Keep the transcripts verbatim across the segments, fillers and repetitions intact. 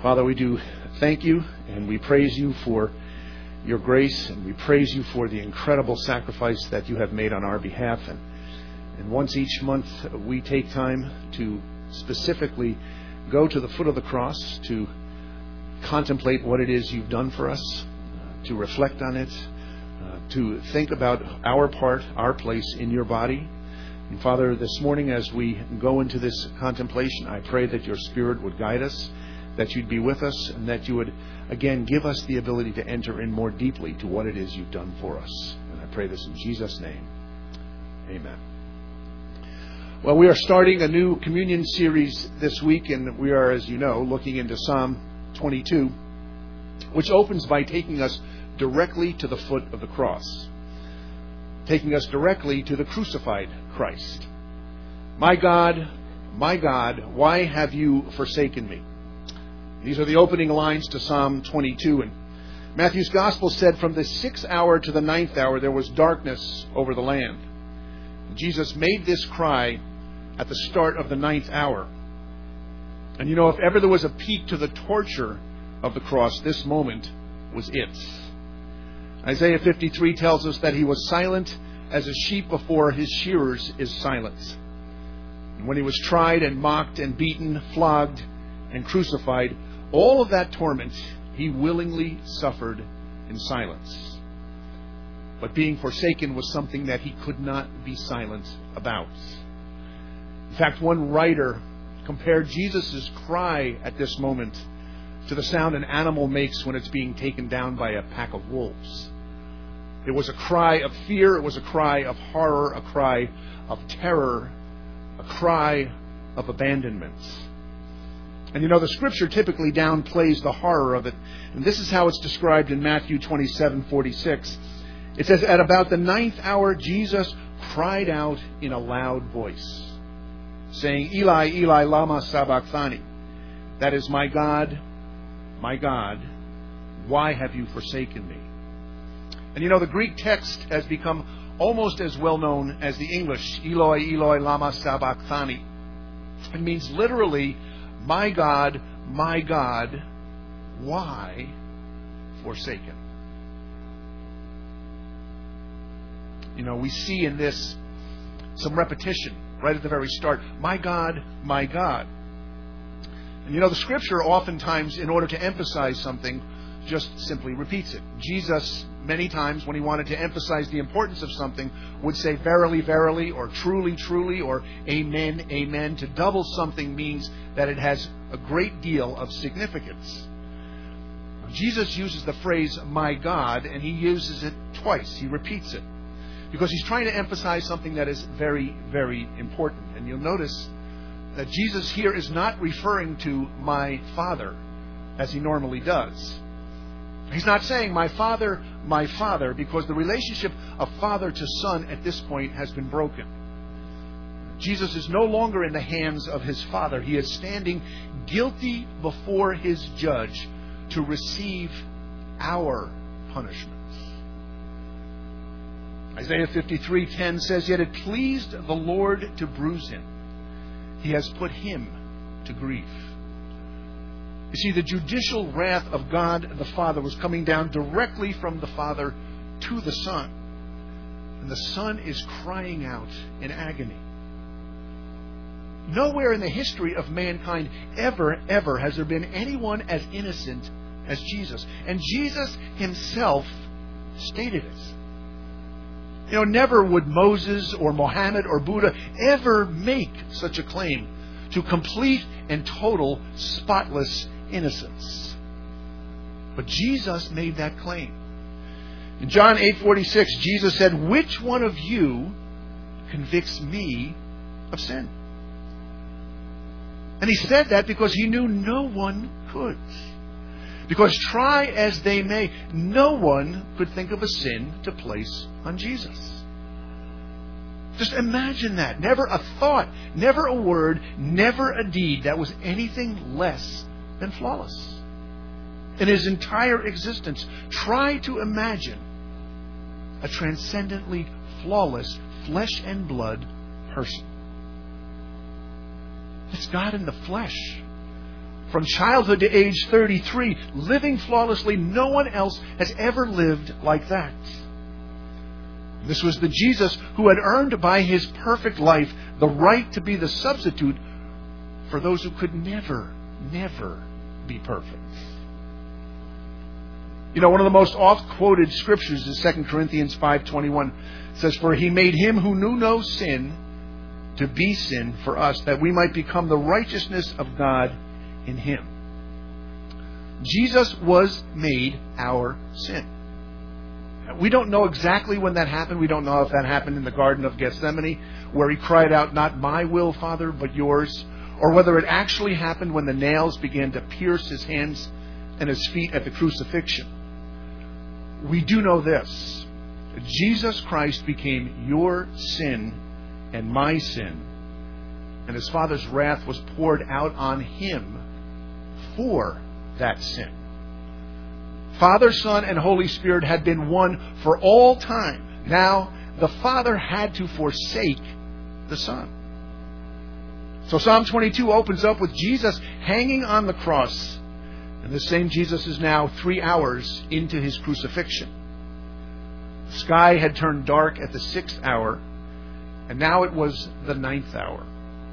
Father, we do thank you and we praise you for your grace, and we praise you for the incredible sacrifice that you have made on our behalf. And, and once each month we take time to specifically go to the foot of the cross to contemplate what it is you've done for us, uh, to reflect on it, uh, to think about our part, our place in your body. And Father, this morning as we go into this contemplation, I pray that your Spirit would guide us, that you'd be with us, and that you would, again, give us the ability to enter in more deeply to what it is you've done for us. And I pray this in Jesus' name. Amen. Well, we are starting a new communion series this week, and we are, as you know, looking into Psalm twenty-two, which opens by taking us directly to the foot of the cross, taking us directly to the crucified Christ. My God, my God, why have you forsaken me? These are the opening lines to Psalm twenty-two. And Matthew's Gospel said, from the sixth hour to the ninth hour, there was darkness over the land. Jesus made this cry at the start of the ninth hour. And you know, if ever there was a peak to the torture of the cross, this moment was it. Isaiah fifty-three tells us that he was silent as a sheep before his shearers is silent. And when he was tried and mocked and beaten, flogged and crucified, all of that torment he willingly suffered in silence. But being forsaken was something that he could not be silent about. In fact, one writer compared Jesus' cry at this moment to the sound an animal makes when it's being taken down by a pack of wolves. It was a cry of fear, it was a cry of horror, a cry of terror, a cry of abandonment. And you know, the Scripture typically downplays the horror of it. And this is how it's described in Matthew twenty-seven forty-six. It says, at about the ninth hour, Jesus cried out in a loud voice, saying, Eli, Eli, lama sabachthani. That is, my God, my God, why have you forsaken me? And you know, the Greek text has become almost as well known as the English, Eloi, Eloi, lama sabachthani. It means literally, my God, my God, why forsaken? You know, we see in this some repetition right at the very start. My God, my God. And you know, the Scripture oftentimes, in order to emphasize something, just simply repeats it. Jesus, many times, when he wanted to emphasize the importance of something, would say verily, verily, or truly, truly, or amen, amen. To double something means that it has a great deal of significance. Jesus uses the phrase, my God, and he uses it twice. He repeats it because he's trying to emphasize something that is very, very important. And you'll notice that Jesus here is not referring to my Father as he normally does. He's not saying, my Father, my Father, because the relationship of father to son at this point has been broken. Jesus is no longer in the hands of his Father. He is standing guilty before his judge to receive our punishment. Isaiah fifty-three ten says, yet it pleased the Lord to bruise him. He has put him to grief. You see, the judicial wrath of God the Father was coming down directly from the Father to the Son. And the Son is crying out in agony. Nowhere in the history of mankind ever, ever has there been anyone as innocent as Jesus. And Jesus himself stated it. You know, never would Moses or Mohammed or Buddha ever make such a claim to complete and total spotless innocence. But Jesus made that claim. In John eight forty-six, Jesus said, which one of you convicts me of sin? And he said that because he knew no one could. Because try as they may, no one could think of a sin to place on Jesus. Just imagine that. Never a thought, never a word, never a deed that was anything less than flawless. In his entire existence, try to imagine a transcendently flawless, flesh and blood person. It's God in the flesh. From childhood to age thirty-three, living flawlessly. No one else has ever lived like that. This was the Jesus who had earned by his perfect life the right to be the substitute for those who could never, never be perfect. You know, one of the most oft-quoted scriptures is Second Corinthians five twenty-one. It says, "For he made him who knew no sin to be sin for us, that we might become the righteousness of God in him." Jesus was made our sin. We don't know exactly when that happened. We don't know if that happened in the Garden of Gethsemane, where he cried out, "Not my will, Father, but yours," or whether it actually happened when the nails began to pierce his hands and his feet at the crucifixion. We do know this: Jesus Christ became your sin and my sin, and his Father's wrath was poured out on him for that sin. Father, Son, and Holy Spirit had been one for all time. Now, the Father had to forsake the Son. So Psalm twenty-two opens up with Jesus hanging on the cross. And the same Jesus is now three hours into his crucifixion. The sky had turned dark at the sixth hour, and now it was the ninth hour.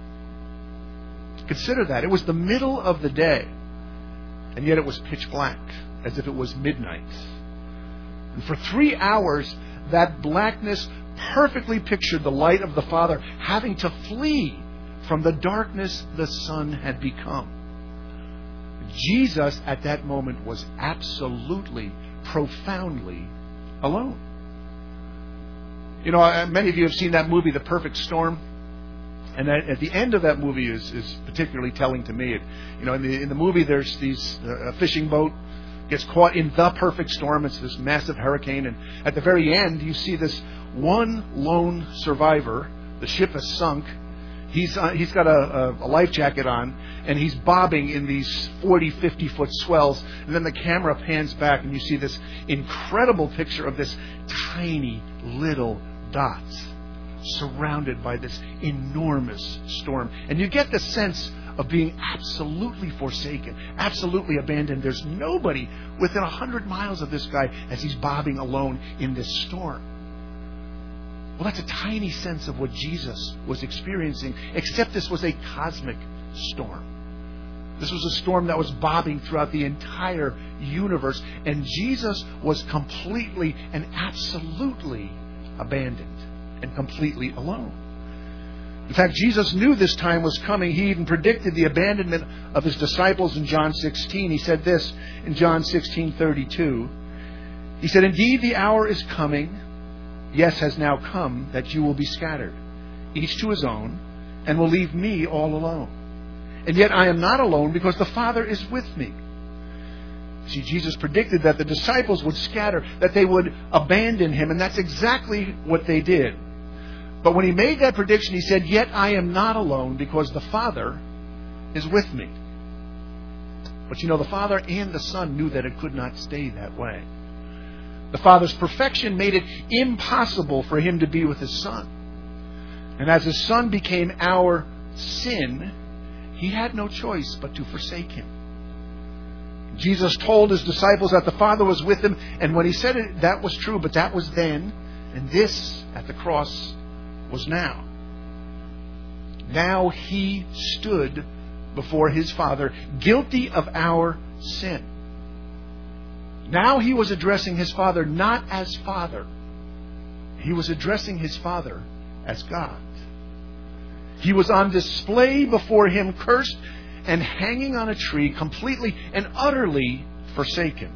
Consider that. It was the middle of the day, and yet it was pitch black, as if it was midnight. And for three hours, that blackness perfectly pictured the light of the Father having to flee from the darkness the Son had become. Jesus, at that moment, was absolutely, profoundly alone. You know, many of you have seen that movie, The Perfect Storm. And at the end of that movie is, is particularly telling to me. It, you know, in the, in the movie, there's these uh, a fishing boat gets caught in the perfect storm. It's this massive hurricane. And at the very end, you see this one lone survivor. The ship has sunk. He's uh, he's got a, a life jacket on, and he's bobbing in these forty, fifty foot swells. And then the camera pans back, and you see this incredible picture of this tiny little dot surrounded by this enormous storm. And you get the sense of being absolutely forsaken, absolutely abandoned. There's nobody within a hundred miles of this guy as he's bobbing alone in this storm. Well, that's a tiny sense of what Jesus was experiencing, except this was a cosmic storm. This was a storm that was bobbing throughout the entire universe, and Jesus was completely and absolutely abandoned and completely alone. In fact, Jesus knew this time was coming. He even predicted the abandonment of his disciples in John sixteen. He said this in John sixteen thirty-two. He said, "Indeed, the hour is coming, yes, has now come, that you will be scattered, each to his own, and will leave me all alone. And yet I am not alone, because the Father is with me." See, Jesus predicted that the disciples would scatter, that they would abandon him, and that's exactly what they did. But when he made that prediction, he said, "Yet I am not alone, because the Father is with me." But you know, the Father and the Son knew that it could not stay that way. The Father's perfection made it impossible for him to be with his Son. And as his Son became our sin, he had no choice but to forsake him. Jesus told his disciples that the Father was with him, and when he said it, that was true, but that was then, and this at the cross was now. Now he stood before his Father, guilty of our sin. Now he was addressing his Father not as Father. He was addressing his Father as God. He was on display before him, cursed and hanging on a tree, completely and utterly forsaken.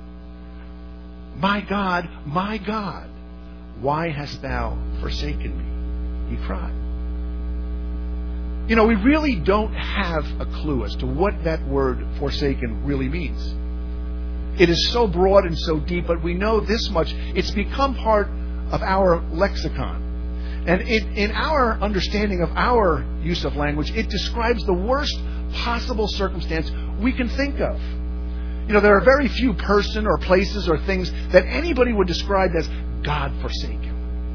"My God, my God, why hast thou forsaken me?" he cried. You know, we really don't have a clue as to what that word forsaken really means. It is so broad and so deep, but we know this much: it's become part of our lexicon. And it, in our understanding of our use of language, it describes the worst possible circumstance we can think of. You know, there are very few person or places or things that anybody would describe as God-forsaken.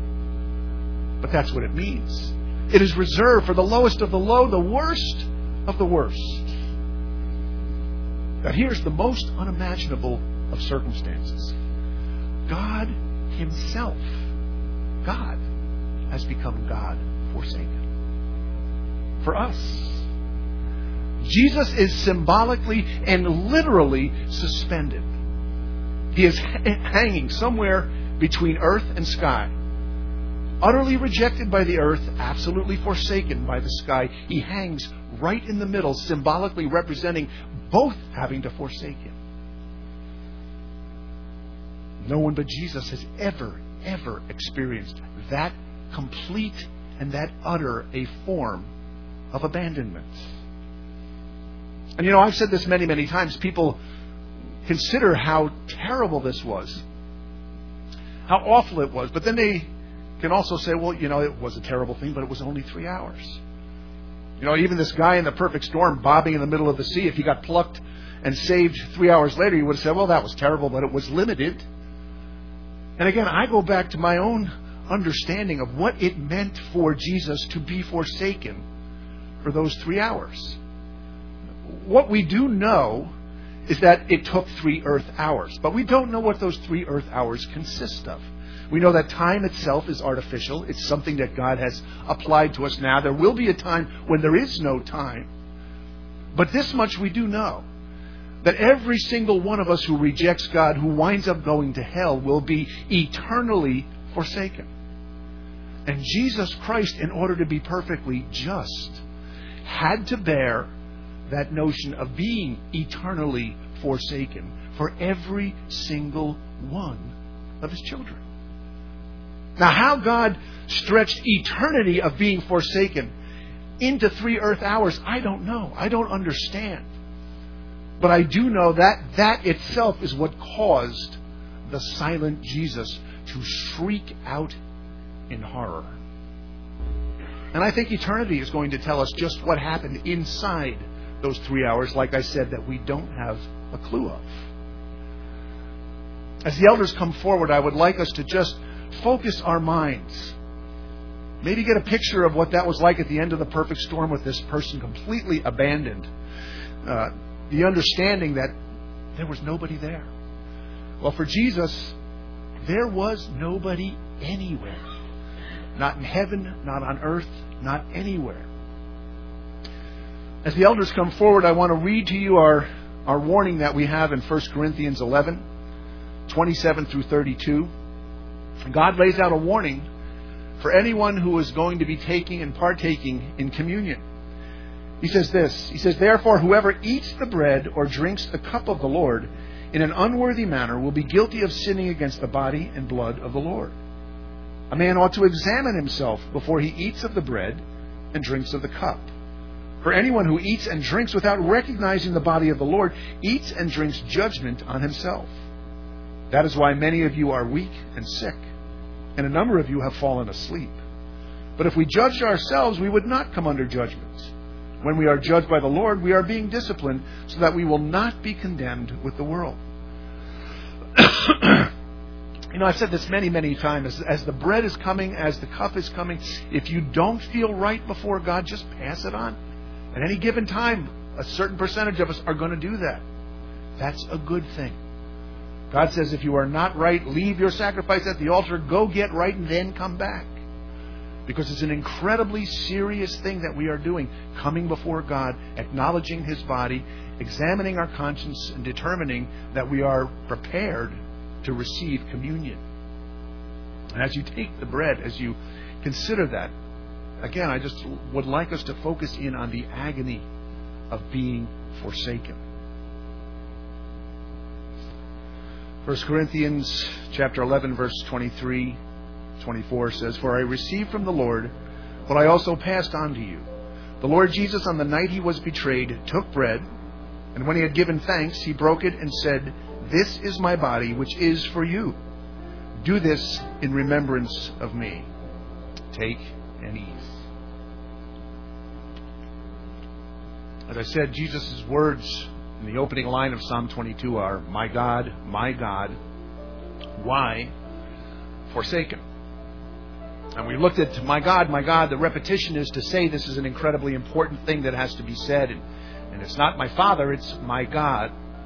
But that's what it means. It is reserved for the lowest of the low, the worst of the worst. Now here's the most unimaginable of circumstances. God himself, God, has become God forsaken. For us. Jesus is symbolically and literally suspended. He is hanging somewhere between earth and sky. Utterly rejected by the earth, absolutely forsaken by the sky. He hangs right in the middle, symbolically representing both having to forsake him. No one but Jesus has ever, ever experienced that complete and that utter a form of abandonment. And you know, I've said this many, many times. People consider how terrible this was, how awful it was. But then they can also say, well, you know, it was a terrible thing, but it was only three hours. You know, even this guy in the perfect storm bobbing in the middle of the sea, if he got plucked and saved three hours later, he would have said, well, that was terrible, but it was limited. And again, I go back to my own understanding of what it meant for Jesus to be forsaken for those three hours. What we do know is that it took three earth hours, but we don't know what those three earth hours consist of. We know that time itself is artificial. It's something that God has applied to us now. There will be a time when there is no time. But this much we do know, that every single one of us who rejects God, who winds up going to hell, will be eternally forsaken. And Jesus Christ, in order to be perfectly just, had to bear that notion of being eternally forsaken for every single one of his children. Now, how God stretched eternity of being forsaken into three earth hours, I don't know. I don't understand. But I do know that that itself is what caused the silent Jesus to shriek out in horror. And I think eternity is going to tell us just what happened inside those three hours, like I said, that we don't have a clue of. As the elders come forward, I would like us to just focus our minds. Maybe get a picture of what that was like at the end of the perfect storm with this person completely abandoned. Uh, the understanding that there was nobody there. Well, for Jesus, there was nobody anywhere. Not in heaven, not on earth, not anywhere. As the elders come forward, I want to read to you our, our warning that we have in First Corinthians eleven, twenty-seven through thirty-two. God lays out a warning for anyone who is going to be taking and partaking in communion. He says this, he says, therefore, whoever eats the bread or drinks the cup of the Lord in an unworthy manner will be guilty of sinning against the body and blood of the Lord. A man ought to examine himself before he eats of the bread and drinks of the cup. For anyone who eats and drinks without recognizing the body of the Lord eats and drinks judgment on himself. That is why many of you are weak and sick, and a number of you have fallen asleep. But if we judged ourselves, we would not come under judgment. When we are judged by the Lord, we are being disciplined so that we will not be condemned with the world. You know, I've said this many, many times. As, as the bread is coming, as the cup is coming, if you don't feel right before God, just pass it on. At any given time, a certain percentage of us are going to do that. That's a good thing. God says if you are not right, leave your sacrifice at the altar, go get right, and then come back. Because it's an incredibly serious thing that we are doing, coming before God, acknowledging His body, examining our conscience, and determining that we are prepared to receive communion. And as you take the bread, as you consider that, again, I just would like us to focus in on the agony of being forsaken. First Corinthians chapter eleven, verse twenty-three, twenty-four says, for I received from the Lord what I also passed on to you. The Lord Jesus, on the night He was betrayed, took bread, and when He had given thanks, He broke it and said, this is my body, which is for you. Do this in remembrance of me. Take and eat. As I said, Jesus' words in the opening line of Psalm twenty-two are, my God, my God, why forsaken? And we looked at my God, my God. The repetition is to say this is an incredibly important thing that has to be said. And, and it's not my Father, it's my God.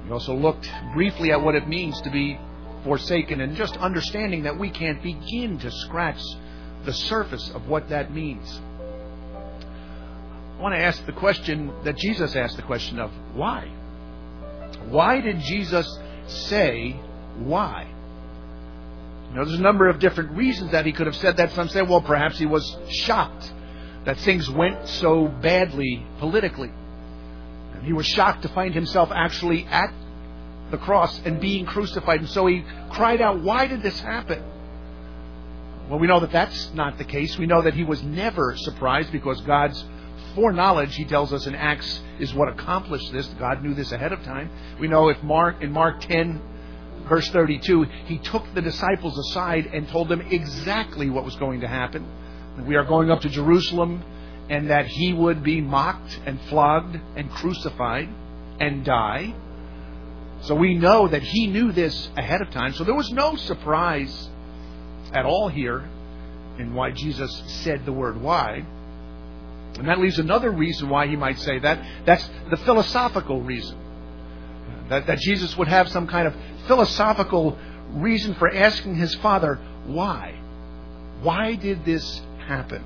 We also looked briefly at what it means to be forsaken and just understanding that we can't begin to scratch the surface of what that means. I want to ask the question that Jesus asked the question of why? Why did Jesus say why? You know, there's a number of different reasons that he could have said that. Some say, well, perhaps he was shocked that things went so badly politically. And he was shocked to find himself actually at the cross and being crucified. And so he cried out, why did this happen? Well, we know that that's not the case. We know that he was never surprised because God's foreknowledge, he tells us in Acts, is what accomplished this. God knew this ahead of time. We know if Mark in Mark ten, verse thirty-two, he took the disciples aside and told them exactly what was going to happen. We are going up to Jerusalem, and that he would be mocked and flogged and crucified and die. So we know that he knew this ahead of time. So there was no surprise at all here in why Jesus said the word why. And that leaves another reason why he might say that. That's the philosophical reason. That, that Jesus would have some kind of philosophical reason for asking his Father, why? Why did this happen?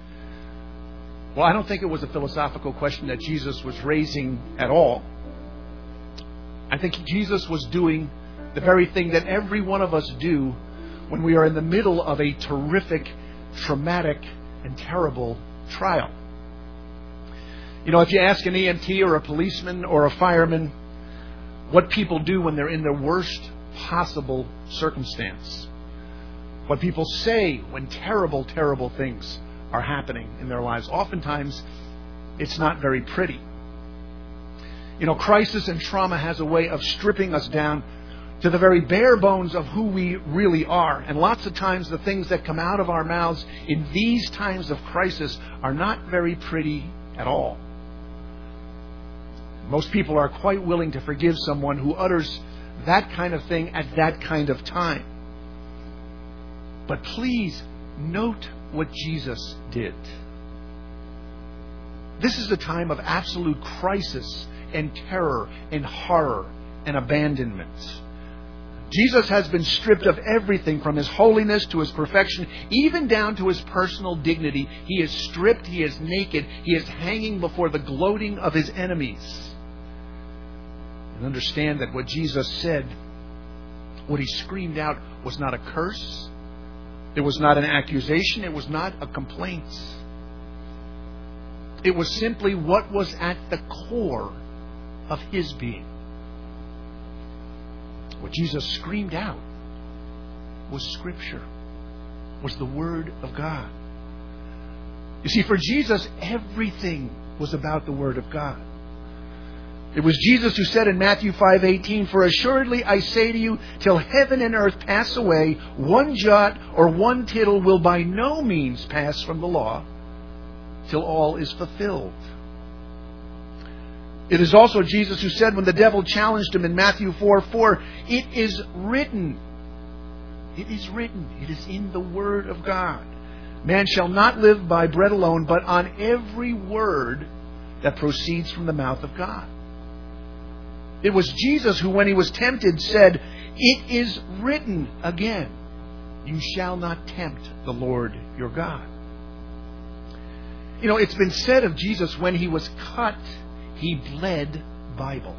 Well, I don't think it was a philosophical question that Jesus was raising at all. I think Jesus was doing the very thing that every one of us do when we are in the middle of a terrific, traumatic, and terrible trial. You know, if you ask an E M T or a policeman or a fireman what people do when they're in their worst possible circumstance, what people say when terrible, terrible things are happening in their lives, oftentimes it's not very pretty. You know, crisis and trauma has a way of stripping us down to the very bare bones of who we really are. And lots of times the things that come out of our mouths in these times of crisis are not very pretty at all. Most people are quite willing to forgive someone who utters that kind of thing at that kind of time. But please note what Jesus did. This is a time of absolute crisis and terror and horror and abandonment. Jesus has been stripped of everything from his holiness to his perfection, even down to his personal dignity. He is stripped, he is naked, he is hanging before the gloating of his enemies. And understand that what Jesus said, what he screamed out, was not a curse. It was not an accusation. It was not a complaint. It was simply what was at the core of his being. What Jesus screamed out was Scripture, was the Word of God. You see, for Jesus, everything was about the Word of God. It was Jesus who said in Matthew five eighteen, "For assuredly I say to you, till heaven and earth pass away, one jot or one tittle will by no means pass from the law, till all is fulfilled." It is also Jesus who said when the devil challenged him in Matthew four four, "It is written." It is written. It is in the Word of God. "Man shall not live by bread alone, but on every word that proceeds from the mouth of God." It was Jesus who, when he was tempted, said, "It is written again, you shall not tempt the Lord your God." You know, it's been said of Jesus, when he was cut, he bled Bible.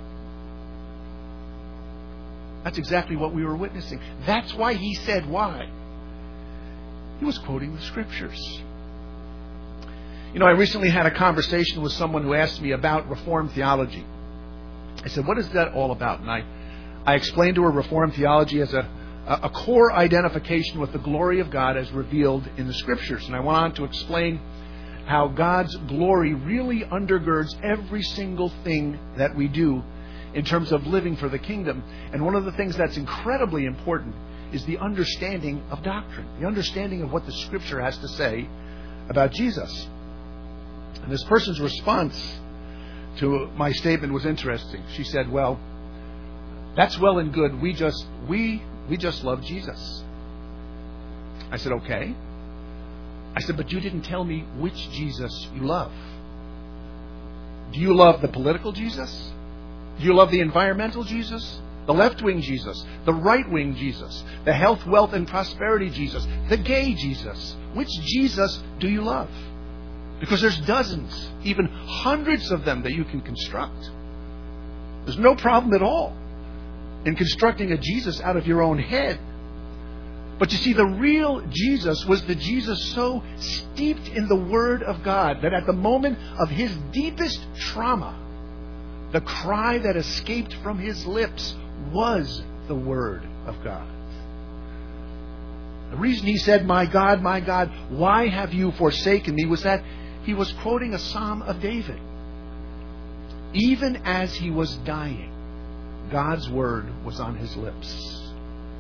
That's exactly what we were witnessing. That's why he said why. He was quoting the Scriptures. You know, I recently had a conversation with someone who asked me about Reformed theology. I said, "What is that all about?" And I, I explained to her Reformed theology as a, a core identification with the glory of God as revealed in the Scriptures. And I went on to explain how God's glory really undergirds every single thing that we do in terms of living for the kingdom. And one of the things that's incredibly important is the understanding of doctrine, the understanding of what the Scripture has to say about Jesus. And this person's response to my statement was interesting. She said, "Well, that's well and good. We just we we just love Jesus." I said, "Okay." I said, "But you didn't tell me which Jesus you love. Do you love the political Jesus? Do you love the environmental Jesus? The left-wing Jesus? The right-wing Jesus? The health, wealth, and prosperity Jesus? The gay Jesus? Which Jesus do you love? Because there's dozens, even hundreds of them that you can construct. There's no problem at all in constructing a Jesus out of your own head. But you see, the real Jesus was the Jesus so steeped in the Word of God that at the moment of his deepest trauma, the cry that escaped from his lips was the Word of God. The reason he said, "My God, my God, why have you forsaken me?" was that he was quoting a Psalm of David. Even as he was dying, God's Word was on his lips.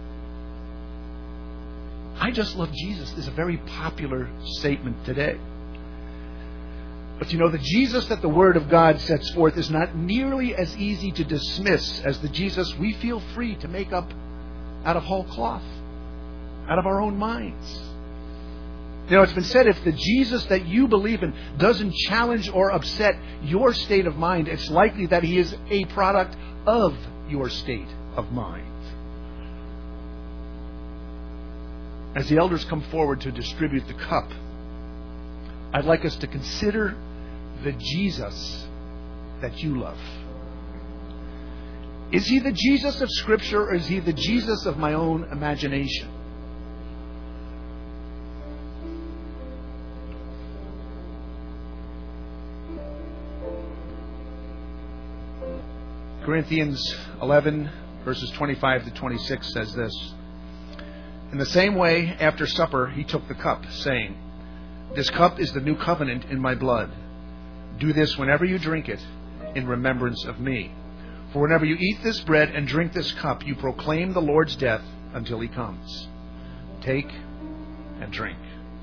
"I just love Jesus" is a very popular statement today. But you know, the Jesus that the Word of God sets forth is not nearly as easy to dismiss as the Jesus we feel free to make up out of whole cloth, out of our own minds. You know, it's been said, if the Jesus that you believe in doesn't challenge or upset your state of mind, it's likely that he is a product of your state of mind. As the elders come forward to distribute the cup, I'd like us to consider the Jesus that you love. Is he the Jesus of Scripture, or is he the Jesus of my own imagination? Corinthians eleven, verses twenty-five to twenty-six says this: "In the same way, after supper, he took the cup, saying, 'This cup is the new covenant in my blood. Do this whenever you drink it in remembrance of me. For whenever you eat this bread and drink this cup, you proclaim the Lord's death until he comes. Take and drink.'"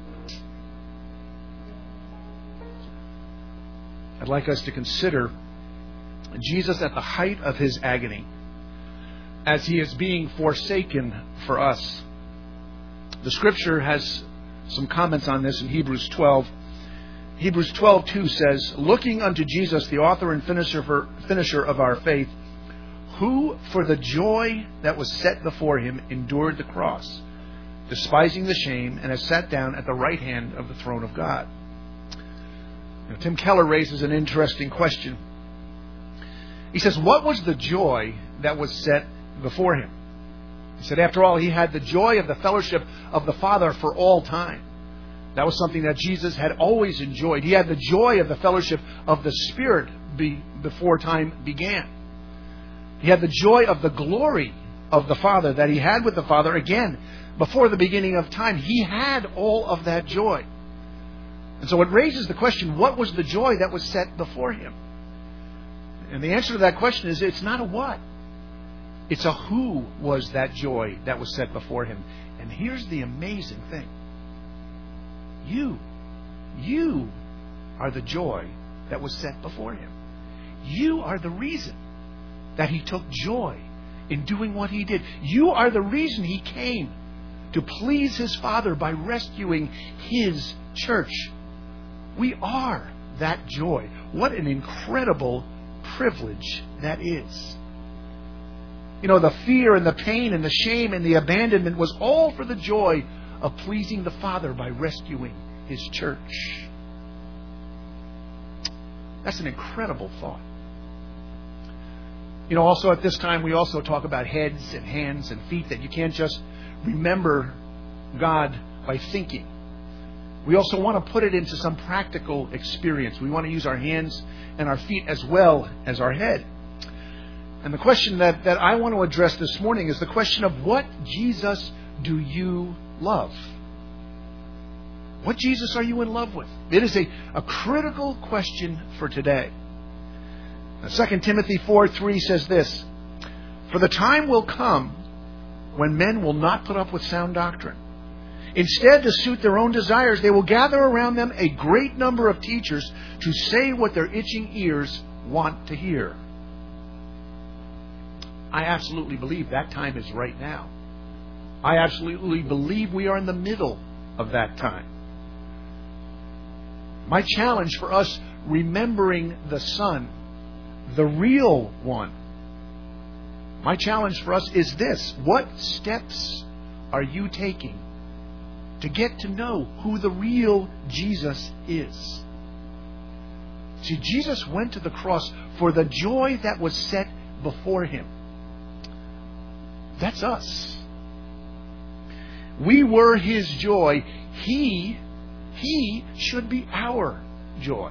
I'd like us to consider Jesus at the height of his agony, as he is being forsaken for us. The Scripture has some comments on this in Hebrews twelve. Hebrews twelve two says, "Looking unto Jesus, the author and finisher, for, finisher of our faith, who for the joy that was set before him endured the cross, despising the shame, and has sat down at the right hand of the throne of God." Now, Tim Keller raises an interesting question. He says, what was the joy that was set before him? He said, after all, he had the joy of the fellowship of the Father for all time. That was something that Jesus had always enjoyed. He had the joy of the fellowship of the Spirit be, before time began. He had the joy of the glory of the Father that he had with the Father, again, before the beginning of time. He had all of that joy. And so it raises the question, what was the joy that was set before him? And the answer to that question is, it's not a what. It's a who was that joy that was set before him. And here's the amazing thing. You, you are the joy that was set before him. You are the reason that he took joy in doing what he did. You are the reason he came to please his Father by rescuing his church. We are that joy. What an incredible privilege that is. You know, the fear and the pain and the shame and the abandonment was all for the joy of pleasing the Father by rescuing his church. That's an incredible thought. You know, also at this time, we also talk about heads and hands and feet, that you can't just remember God by thinking. We also want to put it into some practical experience. We want to use our hands and our feet as well as our head. And the question that, that I want to address this morning is the question of, what Jesus do you love? What Jesus are you in love with? It is a, a critical question for today. Now, Second Timothy four three says this: "For the time will come when men will not put up with sound doctrine. Instead, to suit their own desires, they will gather around them a great number of teachers to say what their itching ears want to hear." I absolutely believe that time is right now. I absolutely believe we are in the middle of that time. My challenge for us, remembering the Son, the real one, My challenge for us is this. What steps are you taking to get to know who the real Jesus is? See, Jesus went to the cross for the joy that was set before Him. That's us. We were His joy. He, He should be our joy.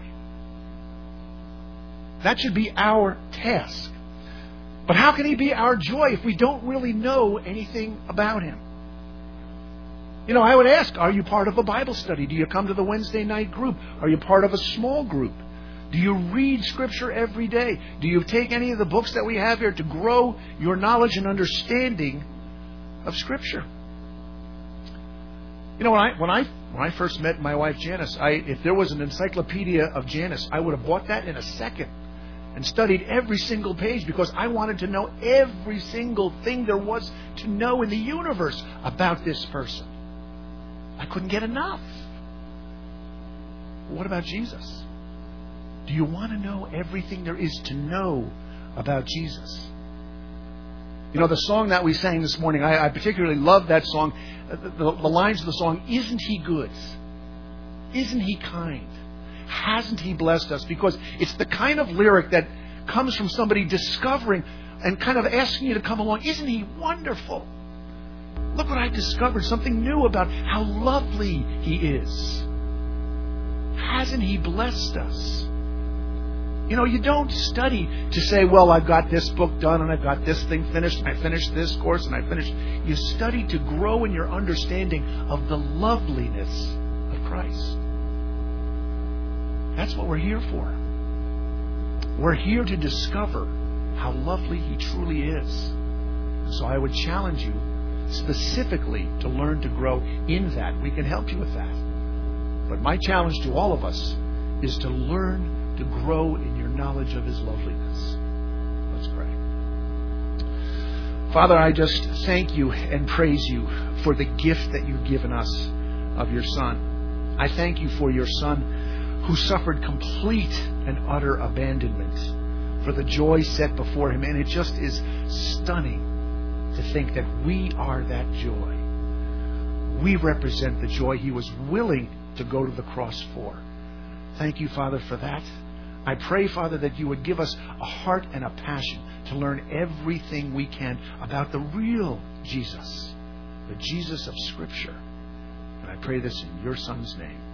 That should be our task. But how can He be our joy if we don't really know anything about Him? You know, I would ask, are you part of a Bible study? Do you come to the Wednesday night group? Are you part of a small group? Do you read Scripture every day? Do you take any of the books that we have here to grow your knowledge and understanding of Scripture? You know, when I when I when I first met my wife Janice, I if there was an encyclopedia of Janice, I would have bought that in a second and studied every single page because I wanted to know every single thing there was to know in the universe about this person. I couldn't get enough. What about Jesus? Do you want to know everything there is to know about Jesus? You know, the song that we sang this morning, I, I particularly love that song. The, the, the lines of the song, isn't He good? Isn't He kind? Hasn't He blessed us? Because it's the kind of lyric that comes from somebody discovering and kind of asking you to come along. Isn't He wonderful? Look what I discovered, something new about how lovely He is. Hasn't He blessed us? You know, you don't study to say, well, I've got this book done and I've got this thing finished and I finished this course and I finished. You study to grow in your understanding of the loveliness of Christ. That's what we're here for. We're here to discover how lovely He truly is. And so I would challenge you specifically to learn to grow in that. We can help you with that. But my challenge to all of us is to learn to grow in your knowledge of His loveliness. Let's pray. Father, I just thank You and praise You for the gift that You've given us of Your Son. I thank You for Your Son who suffered complete and utter abandonment for the joy set before Him. And it just is stunning to think that we are that joy. We represent the joy He was willing to go to the cross for. Thank You, Father, for that. I pray, Father, that You would give us a heart and a passion to learn everything we can about the real Jesus, the Jesus of Scripture. And I pray this in Your Son's name.